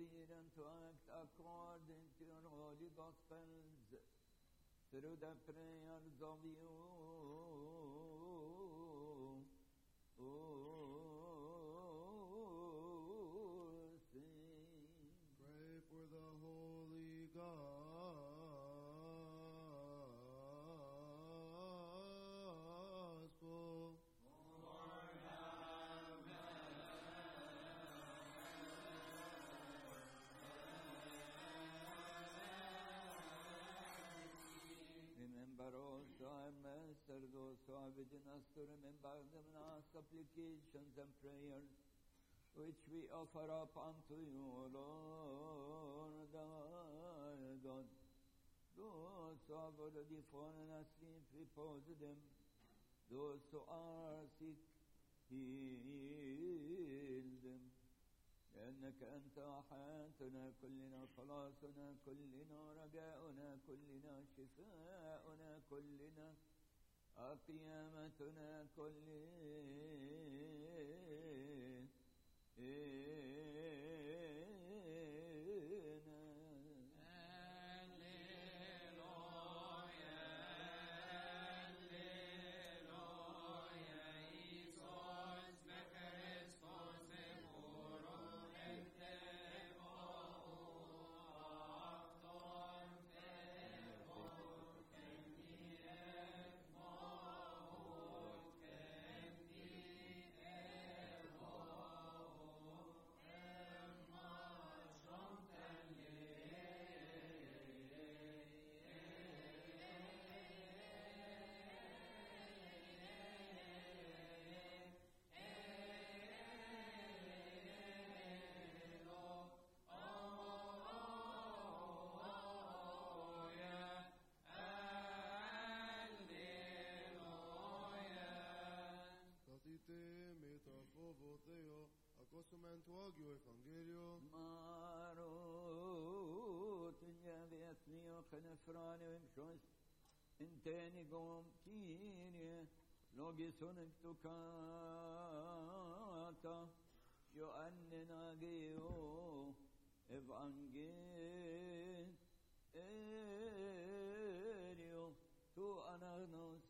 freedom to act according to your holy gospels through the prayers of you. Pray for the Holy Gospel. Remember also our Master, those who are within us, to remember them in our supplications and prayers, which we offer up unto you, O Lord our God. Those who have already fallen asleep, repose them. Those who are sick, heal them. لأنك أنت حياتنا كلنا، خلاصنا كلنا، رجاؤنا كلنا، شفاؤنا كلنا، قيامتنا Acostumento agio Evangelio. Marut ya beatnio khnefrani vimshos inteni gom kinie logisonek tukata yo annena geo evangelio tu ananos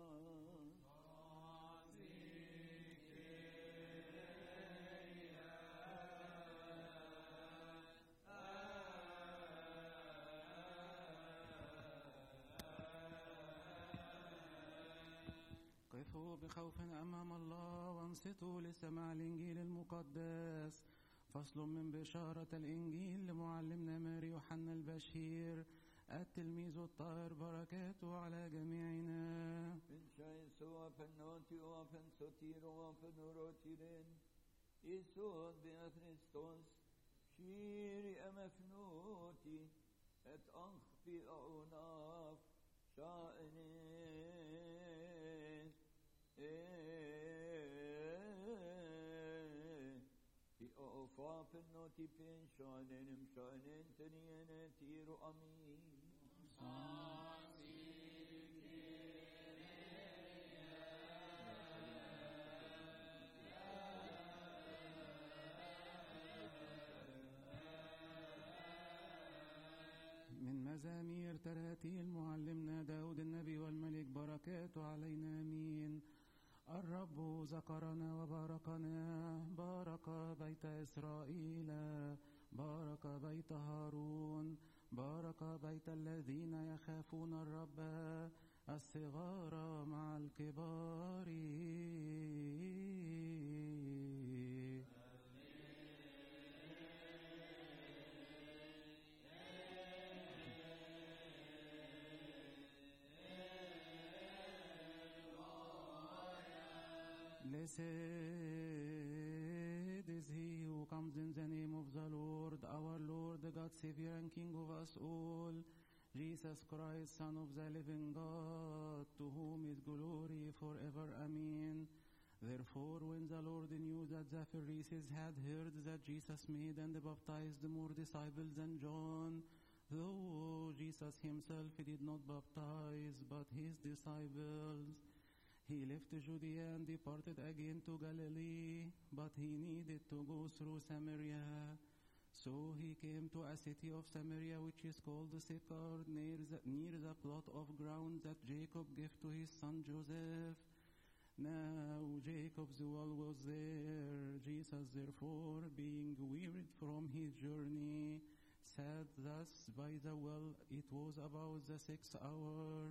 قفوا بخوف أمام الله وانصتوا لسماع الإنجيل المقدس. فصل من بشارة الإنجيل لمعلمنا ماري يوحنا البشير التلميذ الطاهر، بركاته على جميعنا. يسوع بأخريستوس شيري أمفنوتي أتأخفي أعناف شائني في أوفاف النوتي بين شانين مشانين تنين تيرو أمين من مزامير تراتيل معلمنا داود النبي والملك، بركاته علينا آمين. الرب ذكرنا وباركنا، بارك بيت إسرائيل، بارك بيت هارون، بارك بيت الذين يخافون الرب، الصغار مع الكبار. Blessed is he who comes in the name of the Lord, our Lord, God, Savior and King of us all, Jesus Christ, Son of the living God, to whom is glory forever. Amen. Therefore, when the Lord knew that the Pharisees had heard that Jesus made and baptized more disciples than John, though Jesus himself did not baptize, but his disciples, he left Judea and departed again to Galilee, but he needed to go through Samaria. So he came to a city of Samaria, which is called Sychar, near the plot of ground that Jacob gave to his son Joseph. Now Jacob's well was there. Jesus, therefore, being wearied from his journey, sat thus by the well. It was about the 6th hour.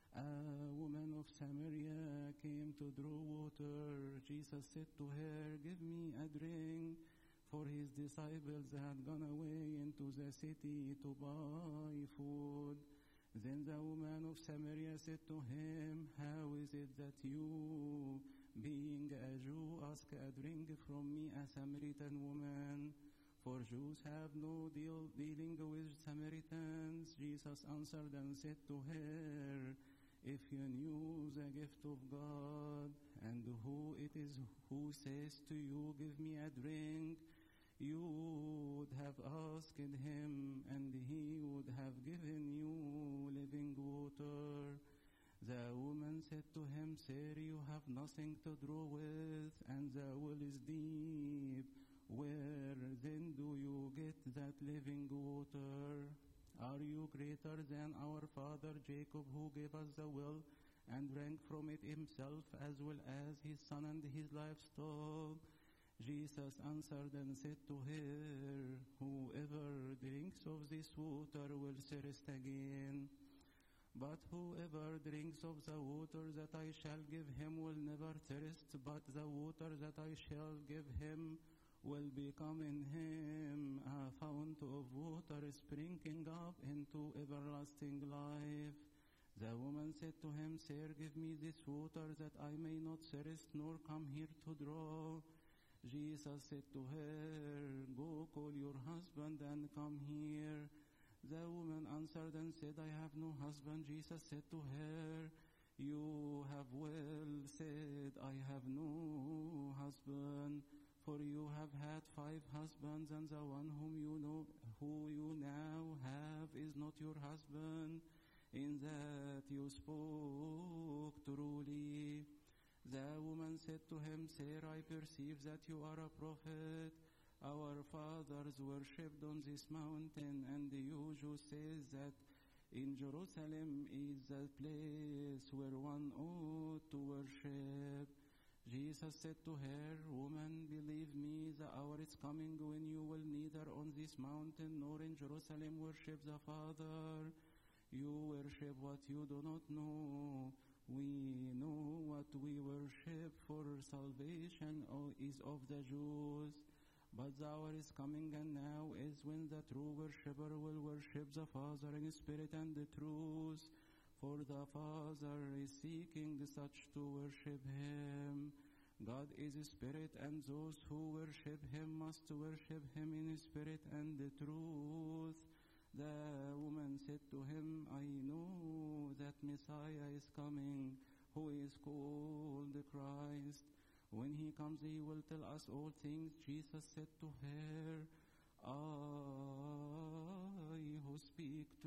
A woman of Samaria came to draw water. Jesus said to her, "Give me a drink," for his disciples had gone away into the city to buy food. Then the woman of Samaria said to him, "How is it that you, being a Jew, ask a drink from me, a Samaritan woman? For Jews have no dealing with Samaritans." Jesus answered and said to her, "If you knew the gift of God, and who it is who says to you, 'Give me a drink,' you would have asked him, and he would have given you living water." The woman said to him, "Sir, you have nothing to draw with, and the well is deep. Where then do you get that living water? Are you greater than our father Jacob, who gave us the well and drank from it himself, as well as his son and his livestock?" Jesus answered and said to her, "Whoever drinks of this water will thirst again. But whoever drinks of the water that I shall give him will never thirst, but the water that I shall give him will become in him a fount of water springing up into everlasting life." The woman said to him, "Sir, give me this water that I may not thirst nor come here to draw." Jesus said to her, "Go call your husband and come here." The woman answered and said, "I have no husband." Jesus said to her, "You have well said, I have no husband, for you have had 5 husbands, and the one who you now have is not your husband. In that you spoke truly." The woman said to him, "Sir, I perceive that you are a prophet. Our fathers worshipped on this mountain, and you Jews say that in Jerusalem is the place where one ought to worship." Jesus said to her, "Woman, believe me, the hour is coming when you will neither on this mountain nor in Jerusalem worship the Father. You worship what you do not know. We know what we worship, for salvation is of the Jews. But the hour is coming, and now is, when the true worshipper will worship the Father in spirit and the truth. For the Father is seeking such to worship him. God is a spirit, and those who worship him must worship him in spirit and the truth." The woman said to him, "I know that Messiah is coming, who is called the Christ. When he comes, he will tell us all things." Jesus said to her, "I who speak to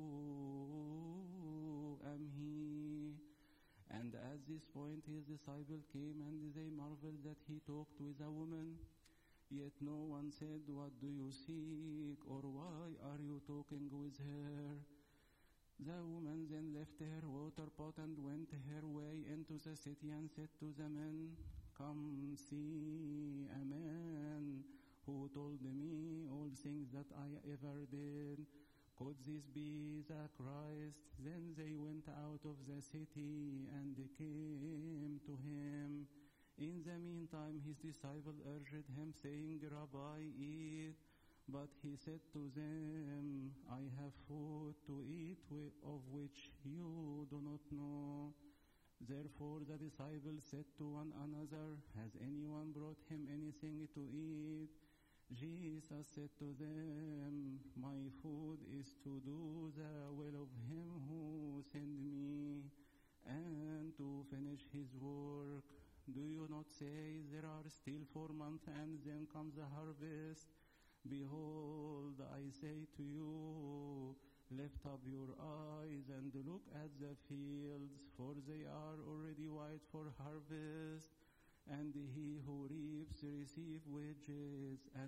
you am he." And at this point his disciples came, and they marveled that he talked with a woman. Yet no one said, "What do you seek?" or "Why are you talking with her?" The woman then left her water pot and went her way into the city and said to the men, "Come see a man who told me all things that I ever did. Could this be the Christ?" Then they went out of the city and came to him. In the meantime, his disciples urged him, saying, "Rabbi, eat." But he said to them, "I have food to eat of which you do not know." Therefore the disciples said to one another, "Has anyone brought him anything to eat?" Jesus said to them, "My food is to do the will of him who sent me, and to finish his work. Do you not say, 'There are still 4 months, and then comes the harvest'? Behold, I say to you, lift up your eyes and look at the fields, for they are already white for harvest. And he who reaps receives wages, and God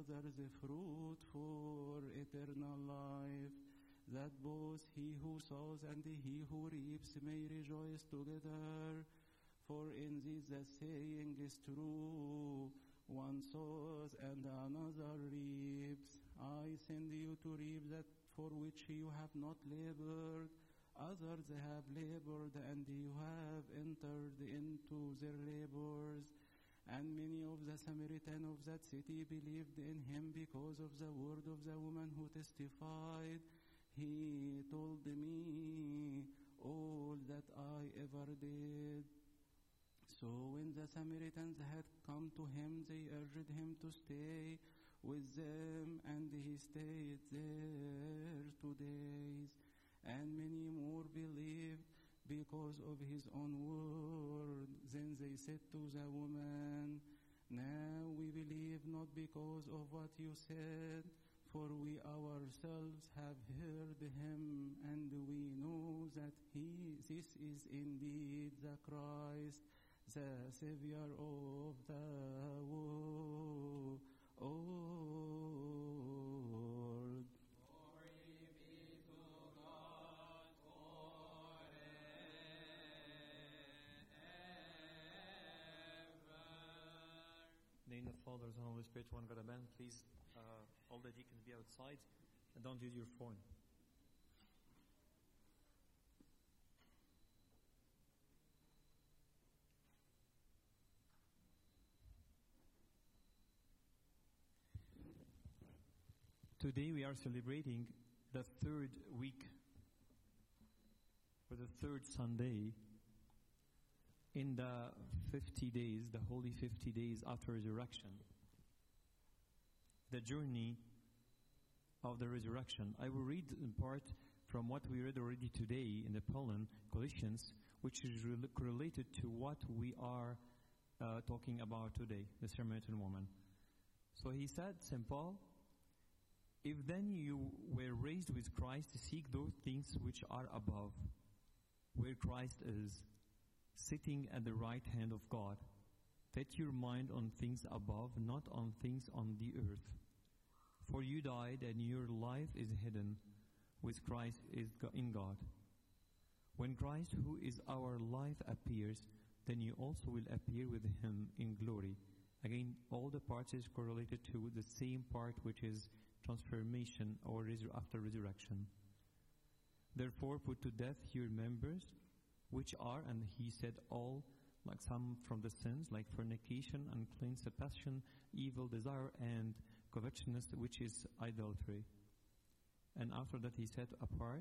others a fruit for eternal life, that both he who sows and he who reaps may rejoice together. For in this the saying is true, one sows and another reaps. I send you to reap that for which you have not labored. Others have labored, and you have entered into their labors. And many of the Samaritans of that city believed in him because of the word of the woman who testified. He told me all that I ever did. So when the Samaritans had come to him, they urged him to stay with them, and he stayed there 2 days. And many more believed because of his own word. Then they said to the woman, "Now we believe not because of what you said, for we ourselves have heard him, and we know that this is indeed the Christ, the Savior of the world." In the name of the Father, Son, and Holy Spirit, one God, amen. Please, all the deacons be outside and don't use your phone. Today we are celebrating the third week, or the third Sunday, in the 50 days, the holy 50 days after resurrection. The journey of the resurrection. I will read in part from what we read already today in the Pauline Colossians, which is related to what we are talking about today, the Samaritan woman. So he said, St. Paul, "If then you were raised with Christ, seek those things which are above, where Christ is, sitting at the right hand of God. Set your mind on things above, not on things on the earth. For you died, and your life is hidden with Christ in God. When Christ, who is our life, appears, then you also will appear with him in glory." Again, all the parts is correlated to the same part, which is transformation or after resurrection. "Therefore put to death your members, which are," and he said all, like some from the sins, like fornication, uncleanness, passion, evil desire, and covetousness, which is idolatry. And after that he said, "Apart.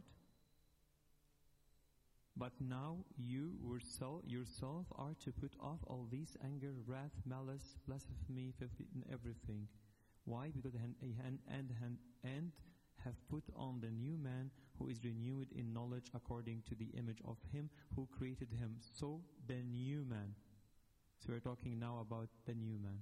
But now you yourself are to put off all these: anger, wrath, malice, blasphemy, filth, and everything. Why? Because and have put on the new man, who is renewed in knowledge according to the image of him who created him." So the new man. So we're talking now about the new man.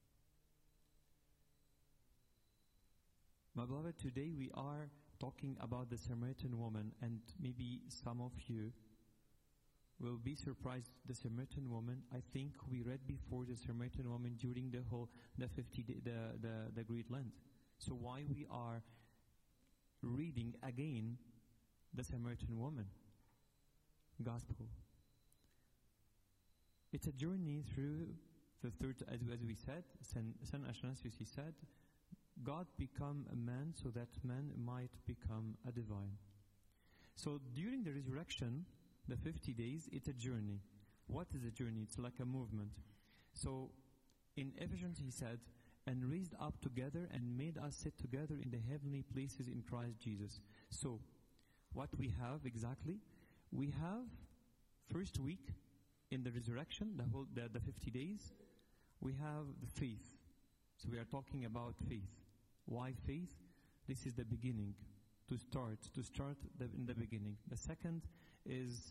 My beloved, today we are talking about the Samaritan woman, and maybe some of you will be surprised. The Samaritan woman, I think we read before the Samaritan woman during the 50 day, the Great Lent. So why we are reading again the Samaritan woman gospel? It's a journey through the third, as we said, Saint Athanasius, he said, God become a man so that man might become a divine. So during the resurrection, the 50 days, it's a journey. What is a journey? It's like a movement. So in Ephesians he said, "And raised up together and made us sit together in the heavenly places in Christ Jesus." So what we have exactly? We have first week in the resurrection, the 50 days, we have the faith. So we are talking about faith. Why faith? This is the beginning, to start in the beginning. The second is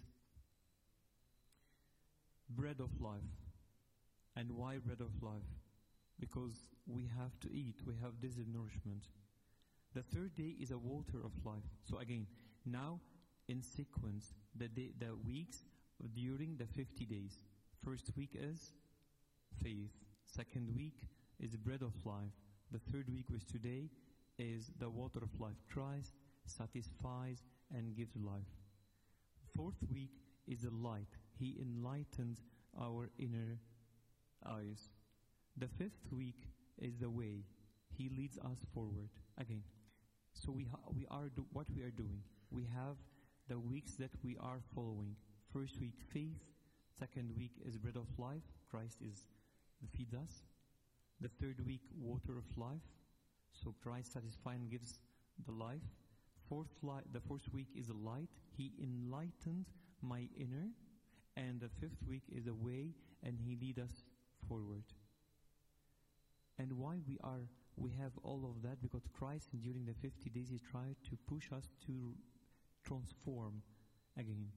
bread of life. And why bread of life? Because we have to eat, we have this nourishment. The third day is a water of life. So again, now in sequence, the weeks during the 50 days. First week is faith. Second week is bread of life. The third week, which today is the water of life. Christ satisfies and gives life. Fourth week is the light. He enlightens our inner eyes. The fifth week is the way. He leads us forward. Again, so what we are doing. We have the weeks that we are following. First week, faith. Second week is bread of life. Christ feeds us. The third week, water of life. So Christ satisfies and gives the life. The fourth week is the light. He enlightened my inner. And the fifth week is the way, and He leads us forward. And why we have all of that? Because Christ, during the 50 days, He tried to push us to transform again.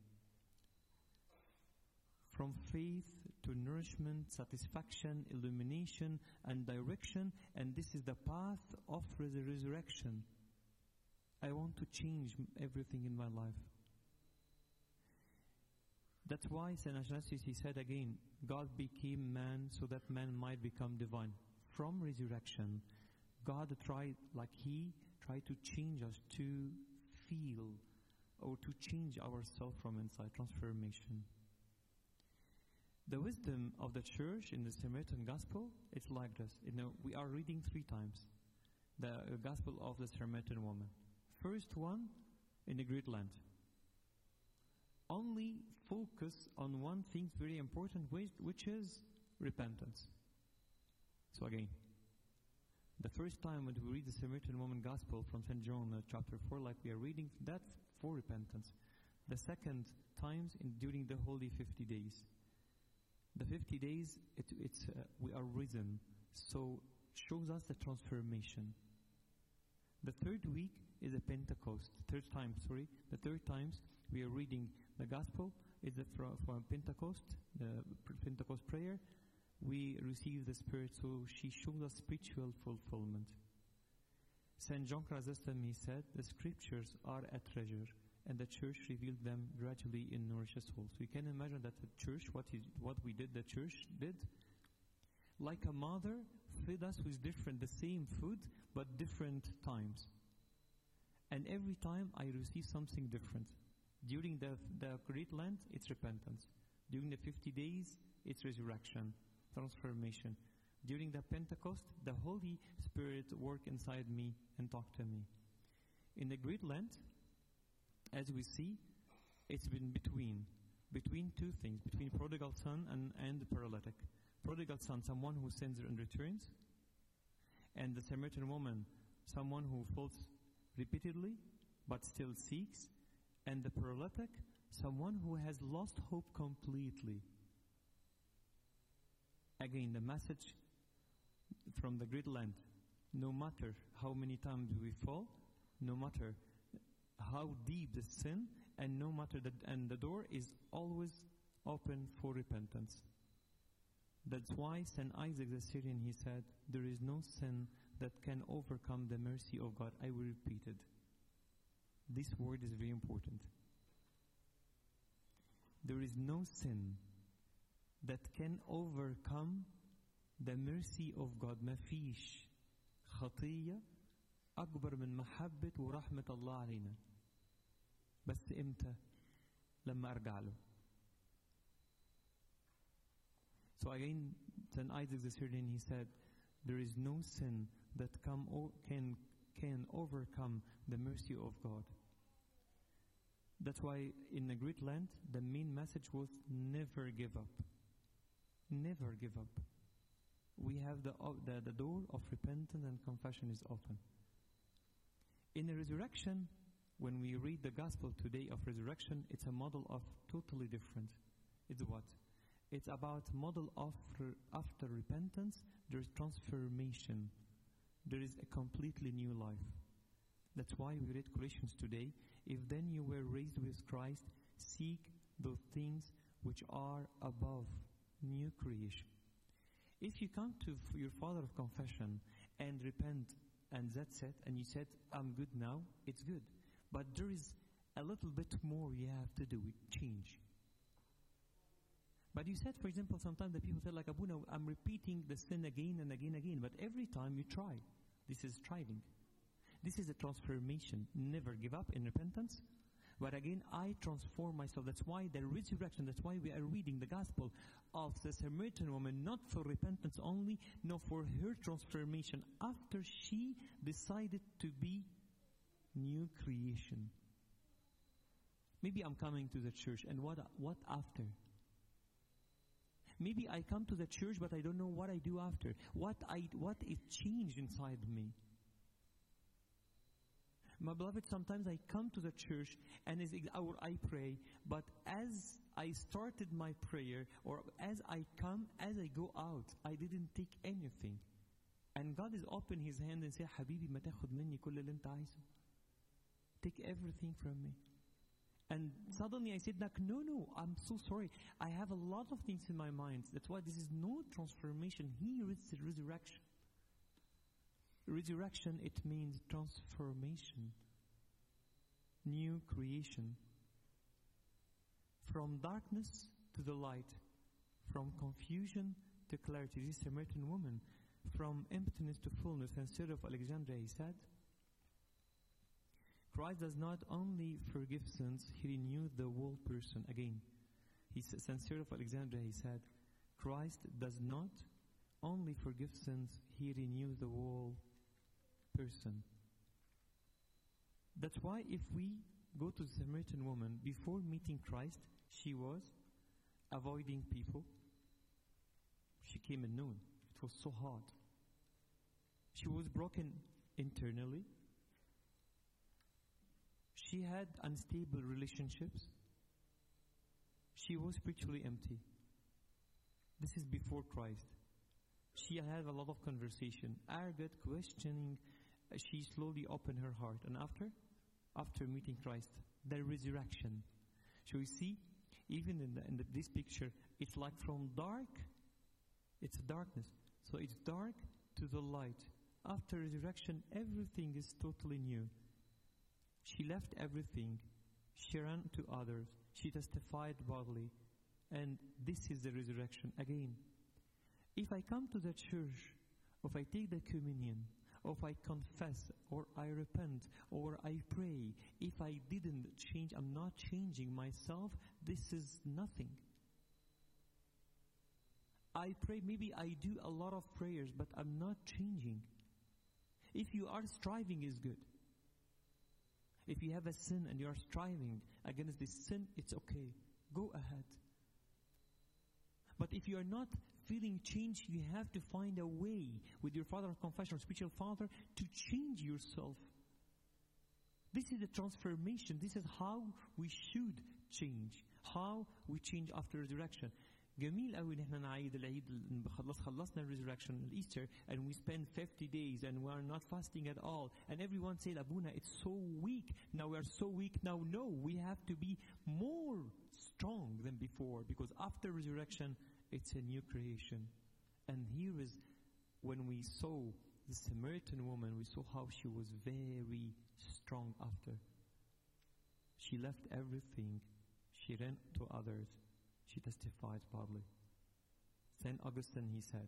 From faith to nourishment, satisfaction, illumination, and direction. And this is the path of the resurrection. I want to change everything in my life. That's why St. Athanasius, he said again, God became man so that man might become divine. From resurrection, God tried to change us to feel or to change ourselves from inside, transformation. The wisdom of the church in the Samaritan Gospel, it's like this. We are reading 3 times the Gospel of the Samaritan woman. First one, in the Great Land. Only focus on one thing very important, which is repentance. So again, the first time when we read the Samaritan woman Gospel from St. John chapter 4, like we are reading, that's for repentance. The second times during the Holy 50 days. The 50 days, we are risen, so shows us the transformation. The third week is a Pentecost. The third times we are reading the Gospel is from Pentecost, the Pentecost prayer. We receive the Spirit, so she shows us spiritual fulfillment. St. John Chrysostom, he said, the Scriptures are a treasure, and the Church revealed them gradually in nourished souls. We can imagine that the Church, the Church did, like a mother, fed us with the same food, but different times. And every time I receive something different. During the Great Lent, it's repentance. During the 50 days, it's resurrection, transformation. During the Pentecost, the Holy Spirit worked inside me and talked to me. In the Great Lent, as we see, it's been between 2 things, between prodigal son and the paralytic. Prodigal son, someone who sins and returns, and the Samaritan woman, someone who falls repeatedly but still seeks, and the paralytic, someone who has lost hope completely. Again, the message from the Great Lent, no matter how many times we fall, no matter how deep the sin, and no matter and the door is always open for repentance. That's why St. Isaac the Syrian, he said, there is no sin that can overcome the mercy of God. I will repeat it. This word is very important. There is no sin that can overcome the mercy of God. ما فيش خطية أكبر من محبة ورحمة الله علينا. بس إمتى؟ لما أرجع له. So again, St. Isaac the Syrian, he said, there is no sin that can overcome the mercy of God. That's why in the Great Lent, the main message was never give up. Never give up. We have the door of repentance and confession is open. In the resurrection, when we read the gospel today of resurrection, it's a model of totally different. It's what? It's about model after repentance, there's transformation. There is a completely new life. That's why we read Colossians today. If then you were raised with Christ, seek those things which are above, new creation. If you come to your father of confession and repent, and that's it, and you said, I'm good now, it's good. But there is a little bit more you have to do, change. But you said, for example, sometimes the people say, like, Abuna, I'm repeating the sin again and again and again. But every time you try. This is striving. This is a transformation. Never give up in repentance. But again, I transform myself. That's why the resurrection, that's why we are reading the gospel of the Samaritan woman, not for repentance only, no, for her transformation after she decided to be new creation. Maybe I'm coming to the church, and what after? Maybe I come to the church, but I don't know what I do after. What is changed inside me? My beloved, sometimes I come to the church and I pray, but as I started my prayer, or as I come, as I go out, I didn't take anything. And God is open His hand and say, حبيبي ما تاخد مني كل اللي انت عايزه. Take everything from me. And suddenly I said, like, no, I'm so sorry. I have a lot of things in my mind. That's why this is no transformation. Here is the resurrection. Resurrection, it means transformation, new creation. From darkness to the light, from confusion to clarity. This Samaritan woman, from emptiness to fullness. And Cyril of Alexandria, he said, Christ does not only forgive sins, He renewed the whole person. Again, St. Cyril of Alexandria, he said, Christ does not only forgive sins, He renews the whole person. That's why if we go to the Samaritan woman, before meeting Christ, she was avoiding people. She came at noon. It was so hot. She was broken internally. She had unstable relationships. She was spiritually empty. This is before Christ. She had a lot of conversation, arrogant, questioning. She slowly opened her heart. And after meeting Christ, the resurrection. So you see, even in this picture, it's like from dark, it's darkness. So it's dark to the light. After resurrection, everything is totally new. She left everything. She ran to others. She testified boldly. And this is the resurrection again. If I come to the church, or if I take the communion, or if I confess, or I repent, or I pray, if I didn't change, I'm not changing myself, this is nothing. I pray, maybe I do a lot of prayers, but I'm not changing. If you are striving, is good. If you have a sin and you are striving against this sin, it's okay. Go ahead. But if you are not feeling change, you have to find a way with your father of confession or spiritual father to change yourself. This is a transformation. This is how we should change. How we change after resurrection. جميل قوي ان احنا نعيد العيد خلصنا resurrection Easter and we spend 50 days and we are not fasting at all and everyone said Abuna it's so weak now we are so weak now. No, we have to be more strong than before because after resurrection it's a new creation. And here is when we saw the Samaritan woman, we saw how she was very strong after. She left everything. She ran to others. She testified boldly. St. Augustine, he said,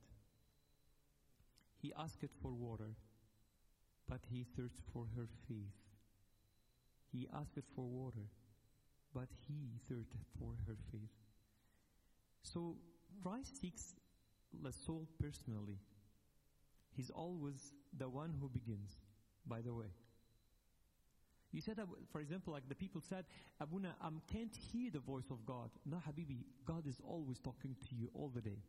he asked for water, but he thirsted for her faith. He asked for water, but he thirsted for her faith. So Christ seeks the soul personally. He's always the one who begins, by the way. You said, for example, like the people said, Abuna, I can't hear the voice of God. No, Habibi, God is always talking to you all the day.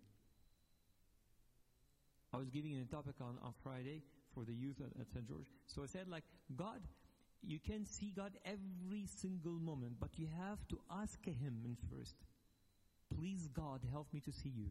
I was giving a topic on Friday for the youth at St. George. So I said, like, God, you can see God every single moment, but you have to ask Him in first. Please, God, help me to see you.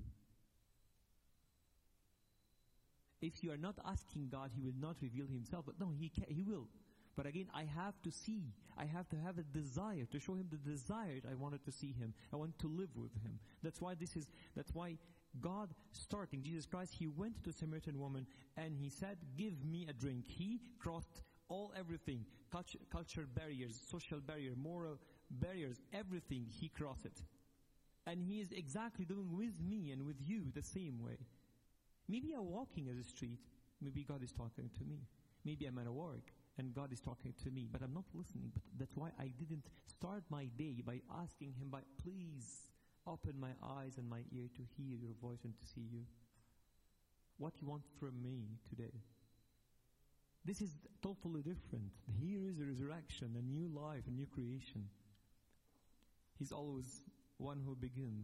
If you are not asking God, He will not reveal Himself. But no, He will. But again, I have to see. I have to have a desire to show Him the desire I wanted to see Him. I want to live with Him. That's why God starting, Jesus Christ, He went to the Samaritan woman and He said, give me a drink. He crossed everything. Culture barriers, social barriers, moral barriers, everything He crossed it. And He is exactly doing with me and with you the same way. Maybe I'm walking as a street. Maybe God is talking to me. Maybe I'm at work and God is talking to me, but I'm not listening. But that's why I didn't start my day by asking Him, please open my eyes and my ear to hear your voice and to see you. What you want from me today? This is totally different. Here is a resurrection, a new life, a new creation. He's always one who begins.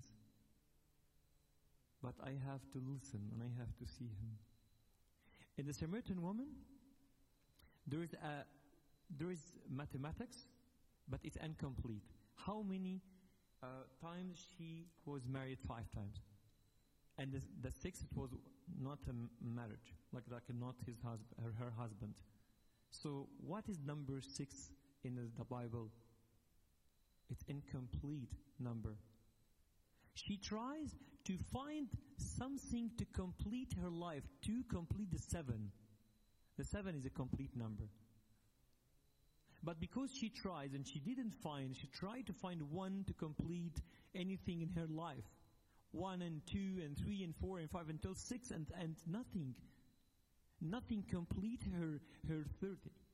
But I have to listen and I have to see Him. In the Samaritan woman, there is mathematics, but it's incomplete. How many times she was married? 5 times. And the sixth was not a marriage, like not his husband, her husband. So what is number 6 in the Bible? It's incomplete number. She tries to find something to complete her life, to complete the 7. The 7 is a complete number. But because she tries and she didn't find, she tried to find 1 to complete anything in her life. 1 and 2 and 3 and 4 and 5 until 6 and nothing. Nothing complete her 30.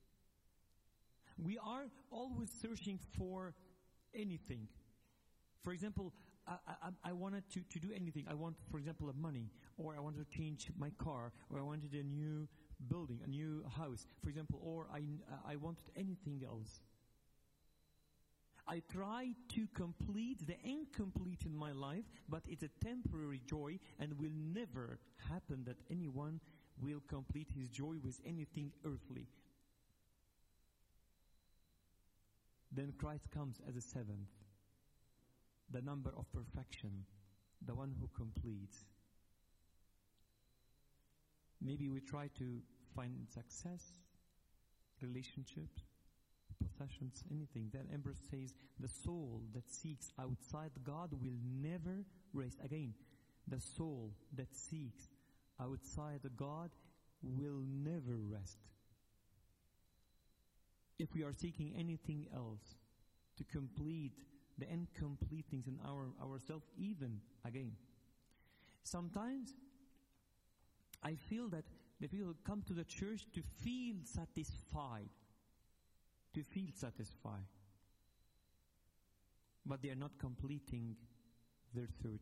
We are always searching for anything. For example, I wanted to do anything. I want, for example, money, or I want to change my car, or I wanted a new building, a new house, for example, or I wanted anything else. I try to complete the incomplete in my life, but it's a temporary joy and will never happen that anyone will complete his joy with anything earthly. Then Christ comes as a 7th, the number of perfection, the one who completes. Maybe we try to find success, relationships, possessions, anything. Then Ambrose says, the soul that seeks outside God will never rest. Again, the soul that seeks outside God will never rest. If we are seeking anything else to complete the incomplete things in ourselves, even again. Sometimes I feel that the people come to the church to feel satisfied. To feel satisfied. But they are not completing their 30.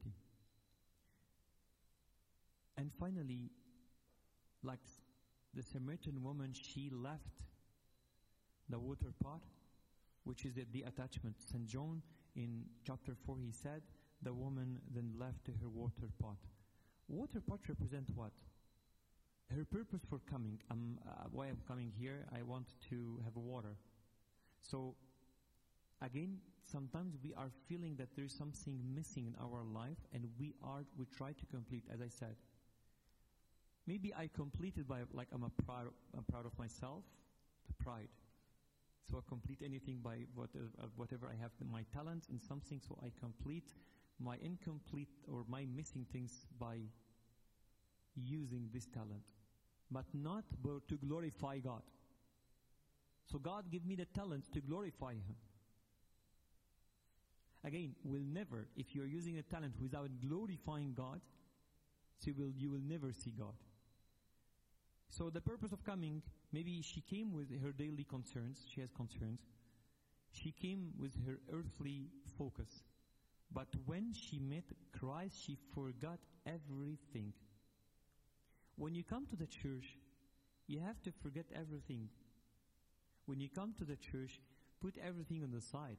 And finally, like the Samaritan woman, she left the water pot, which is the attachment. St. John in chapter 4, he said, the woman then left her water pot. Water pot represent what? Her purpose for coming. Why I'm coming here, I want to have water. So, again, sometimes we are feeling that there is something missing in our life, and we try to complete, as I said. Maybe I completed by, like, I'm proud of myself, the pride. So I complete anything by whatever I have, my talent in something, so I complete my incomplete or my missing things by using this talent. But not to glorify God. So God give me the talent to glorify Him. Again, we'll never, if you're using a talent without glorifying God, so you will never see God. So the purpose of coming, maybe she came with her daily concerns. She has concerns. She came with her earthly focus. But when she met Christ, she forgot everything. When you come to the church, you have to forget everything. When you come to the church, put everything on the side.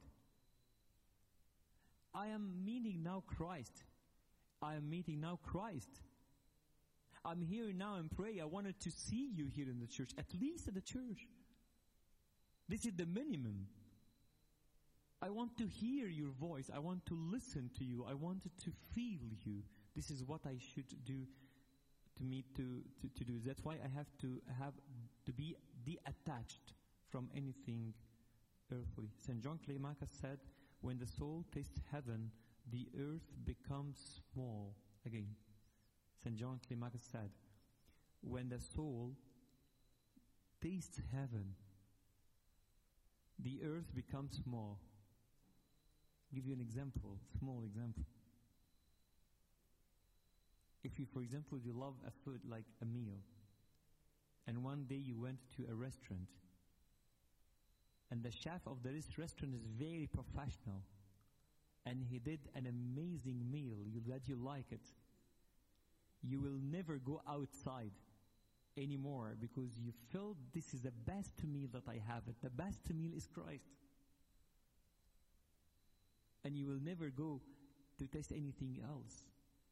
I am meeting now Christ. I am meeting now Christ. I'm here now and pray. I wanted to see you here in the church, at least at the church. This is the minimum. I want to hear your voice. I want to listen to you. I wanted to feel you. This is what I should do to do. That's why I have to be detached from anything earthly. St. John Climacus said, when the soul tastes heaven, the earth becomes small. Again, St. John Climacus said, when the soul tastes heaven, the earth becomes small. I'll give you an example, small example. If you, for example, you love a food like a meal, And one day you went to a restaurant, and the chef of this restaurant is very professional, and he did an amazing meal that you like it. You will never go outside anymore because you feel this is the best meal that I have. The best meal is Christ. And you will never go to taste anything else.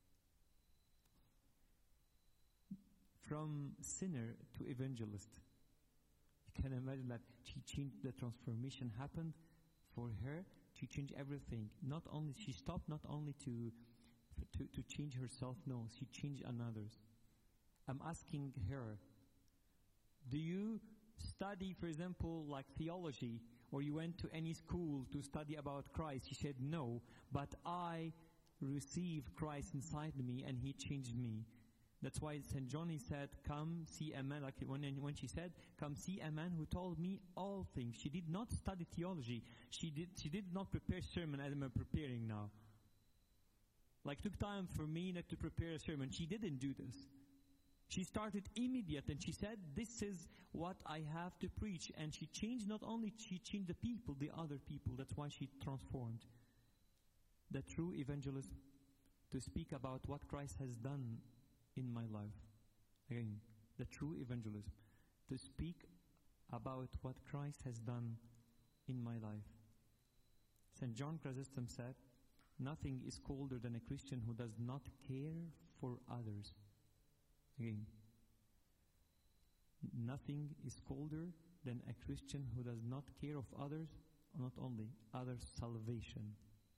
From sinner to evangelist. You can imagine that she changed, the transformation happened for her. She changed everything. She stopped not only to change herself, no, she changed others. I'm asking her, do you study, for example, like theology, or you went to any school to study about Christ? She said, no, but I received Christ inside me and he changed me. That's why St. John, he said, come see a man, like when she said, come see a man who told me all things. She did not study theology. She did not prepare sermon as I'm preparing now. Like, took time for me not to prepare a sermon. She didn't do this. She started immediate and she said, this is what I have to preach. And she changed, not only she changed the people, the other people. That's why she transformed. The true evangelist, to speak about what Christ has done in my life. Again, the true evangelist, to speak about what Christ has done in my life. St. John Chrysostom said, nothing is colder than a Christian who does not care for others. Again, nothing is colder than a Christian who does not care of others, not only others' salvation.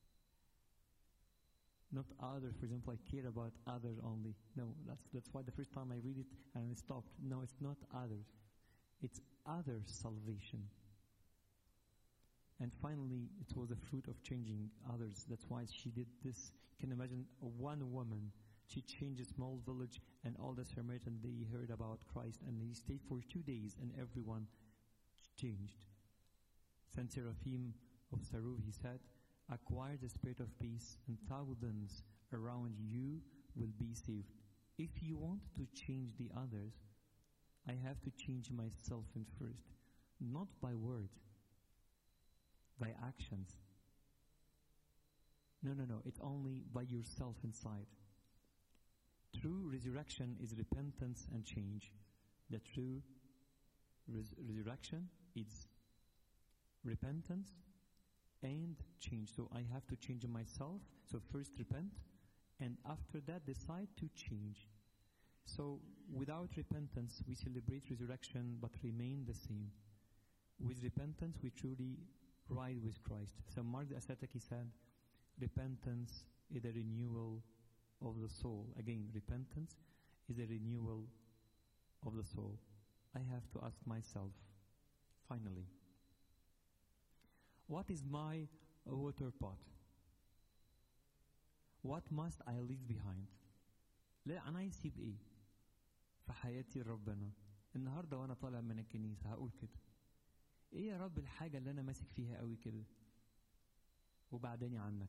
Not others, for example, I care about others only. No, that's why the first time I read it and I stopped. No, it's not others. It's others' salvation. And finally, it was the fruit of changing others. That's why she did this. You can imagine one woman. She changed a small village, and all the Samaritans, they heard about Christ, and he stayed for 2 days, and everyone changed. Saint Seraphim of Saru, he said, acquire the spirit of peace, and thousands around you will be saved. If you want to change the others, I have to change myself in first, not by words, by actions. No, it's only by yourself inside. True resurrection is repentance and change. The true resurrection is repentance and change. So I have to change myself. So first repent, and after that decide to change. So without repentance, we celebrate resurrection but remain the same. With repentance, we truly ride with Christ. So Mark the Ascetic, he said, repentance is a renewal of the soul. Again, repentance is a renewal of the soul. I have to ask myself, finally, what is my water pot? What must I leave behind? لا أنا يسيب إيه في حياتي ربنا النهاردة وأنا طالع من الكنيسة هقول كده إيه يا رب الحاجة اللي أنا ماسك فيها قوي كده وبعدني عنك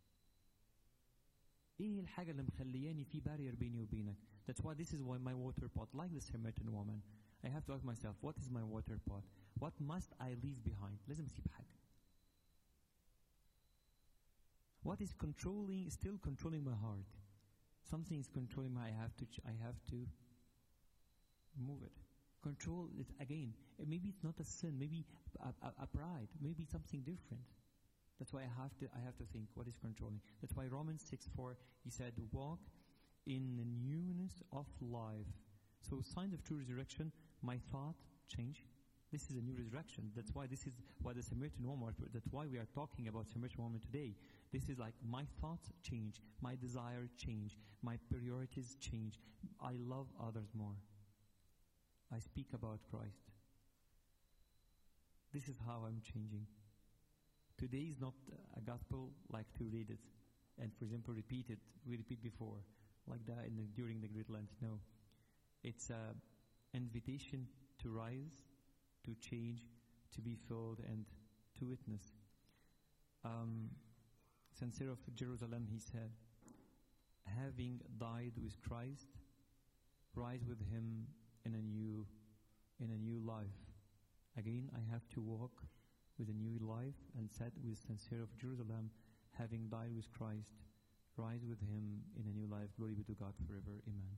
إيه الحاجة اللي مخلياني في barrier بيني وبينك. That's why this is why my water pot, like the Samaritan woman, I have to ask myself, what is my water pot? What must I leave behind? لازم أسيب حاجة. What is still controlling my heart? Something is controlling I have to move it. Control it again. Maybe it's not a sin, maybe a pride, maybe something different. That's why I have to think what is controlling. That's why Romans 6:4, he said, walk in the newness of life. So signs of true resurrection, my thought change. This is a new resurrection. That's why this is why the Samaritan woman, that's why we are talking about Samaritan woman today. This is like my thoughts change, my desire change, my priorities change. I love others more. I speak about Christ. This is how I'm changing. Today is not a gospel like to read it and, for example, repeat it. We repeat before, like that during the Great Lent. No. It's an invitation to rise, to change, to be filled, and to witness. St. Cyril of Jerusalem, he said, having died with Christ, rise with him in a new in a new life. Again, I have to walk with a new life and said with sincere of Jerusalem, having died with Christ, rise with him in a new life. Glory be to God forever. Amen.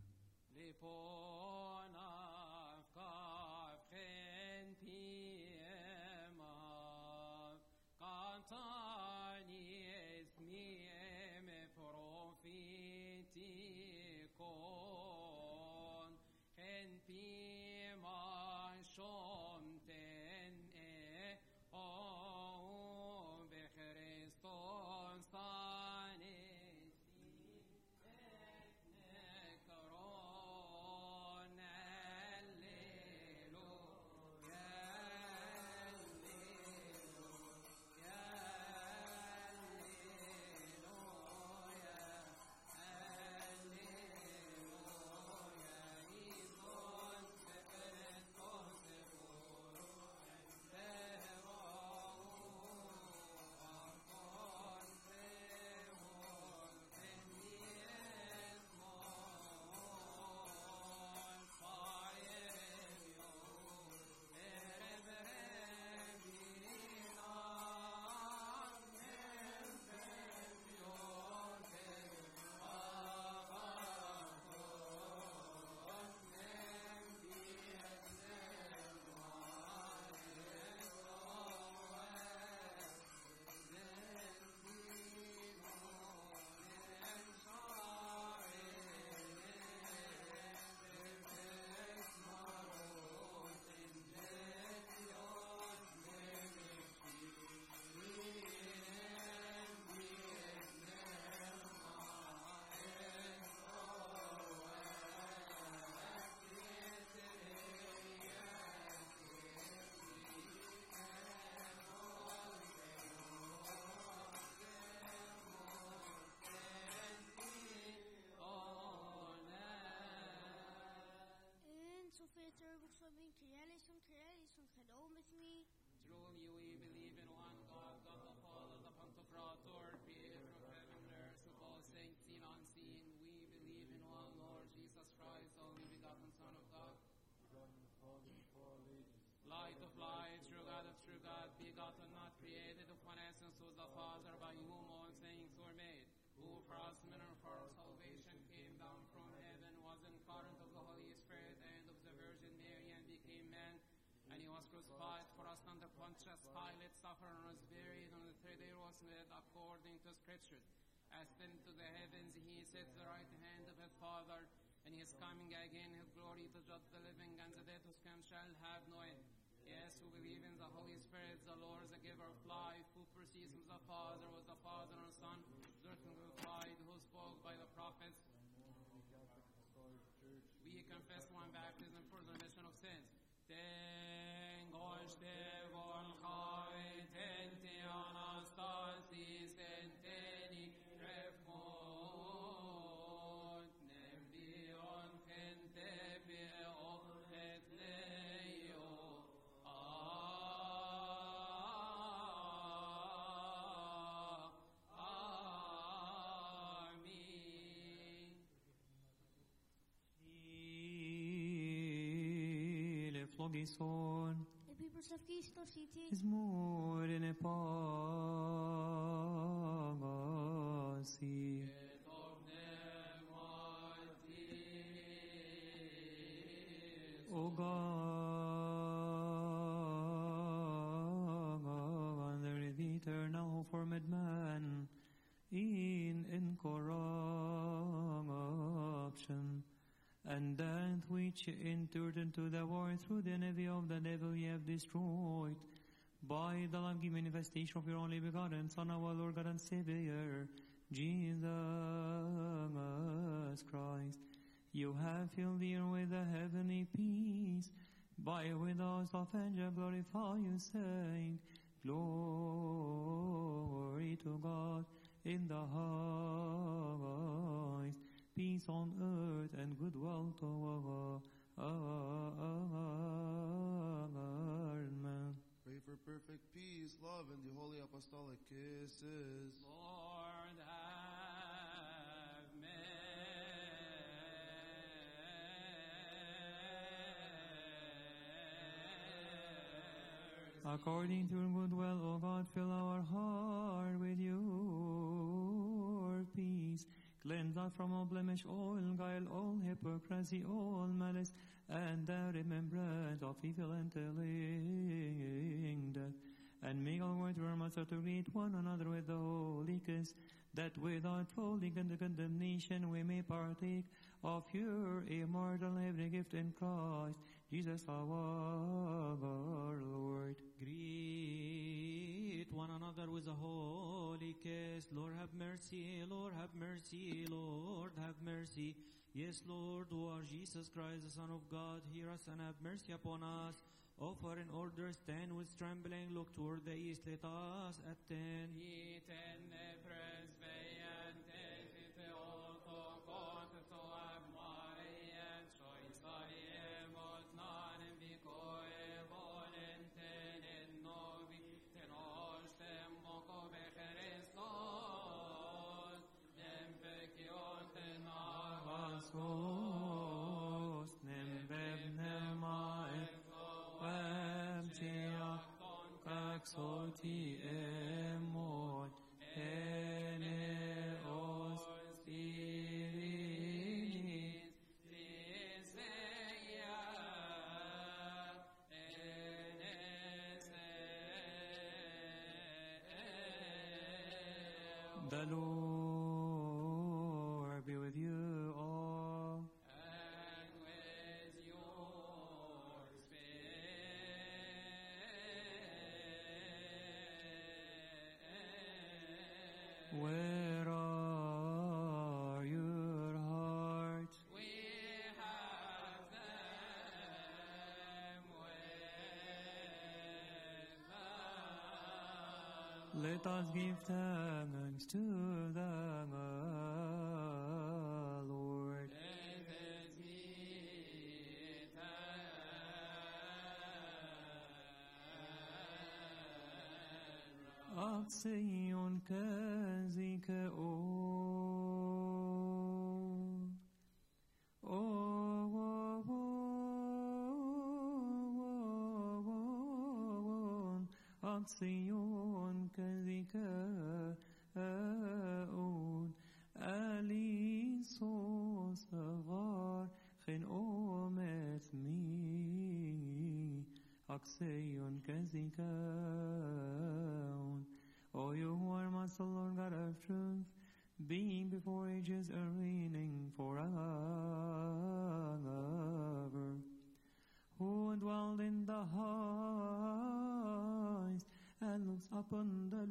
Truly we believe in one God, God the Father, the Pantocrator, creator of heaven and earth, of all saints seen and unseen. We believe in one Lord Jesus Christ, only begotten Son of God, light of light, true God, begotten, not created, of one essence with the Father, by whom all things were made, who for us men and for our salvation came down from heaven, was incarnate of the Holy Spirit and of the Virgin Mary, and became man. And he was crucified for us under Pontius Pilate, suffered and was buried, and on the third day was led according to Scriptures. Ascended to the heavens, he sits at the right hand of his Father, and he is coming again in his glory to judge the living and the dead, whose kingdom shall have no end. Yes, who believe in the Holy Spirit, the Lord, the giver of life, who proceeds from the Father, was the Father and Son, certainly glorified, who spoke by the prophets. We confess one baptism for the remission of sins. Logison, Epiprosavkisto city, is more in a pagasi. O God, there is eternal formed man in incorruption, and that which entered into the world through the envy of the devil ye have destroyed, by the love given manifestation of your only begotten Son, our Lord God and Savior, Jesus Christ. You have filled the earth with a heavenly peace, by with us of angel glorify you, saying, Glory to God in the highest, peace on earth and goodwill toward men. Pray for perfect peace, love, and the holy apostolic kisses. Lord, have mercy. According to your good will, O God, fill our heart with your peace. Cleanse us from all blemish, all guile, all hypocrisy, all malice, and the remembrance of evil and telling death. And make our words to greet one another with the holy kiss, that without falling into condemnation we may partake of your immortal heavenly gift in Christ Jesus our Lord. Greet one another with a holy kiss. Lord have mercy, Lord have mercy, Lord have mercy. Yes, Lord, who are Jesus Christ, the Son of God, hear us and have mercy upon us. Offer in order, stand with trembling, look toward the east, let us attend. Exalti emot eneos Spiritis The Lord be with you all. And with your spirit. Where are your hearts? We have them with us. Let us give thanks to the Lord. Let us give thanks. Action kazike Action kazike Ali صغار خن أمت Action kazike O you who are Master, Lord God of truth, being before ages and reigning forever, who dwelled in the heights and looks upon the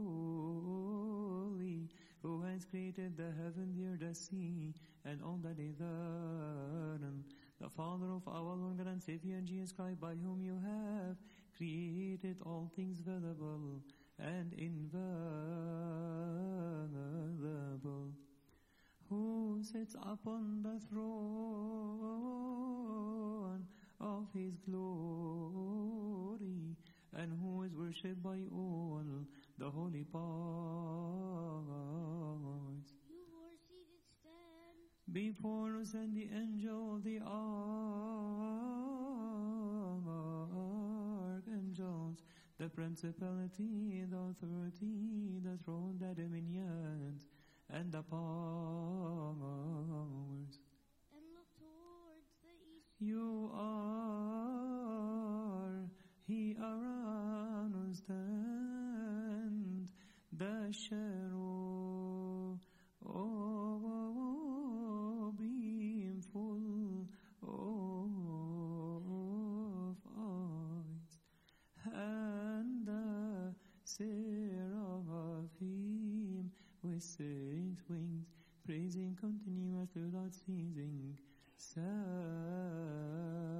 lowly, who has created the heaven, the earth, the sea, and all that is therein, the Father of our Lord God and Savior Jesus Christ, by whom you have created all things visible and invisible, who sits upon the throne of his glory, and who is worshipped by all the holy parts. You who are seated, stand. Before us and the angel, the archangels, the principality, the authority, the throne, the dominions, and the powers. And look towards the east. You are he around us stand, the shadow being full of eyes, and the seraphim with 6 wings, praising continuous without ceasing,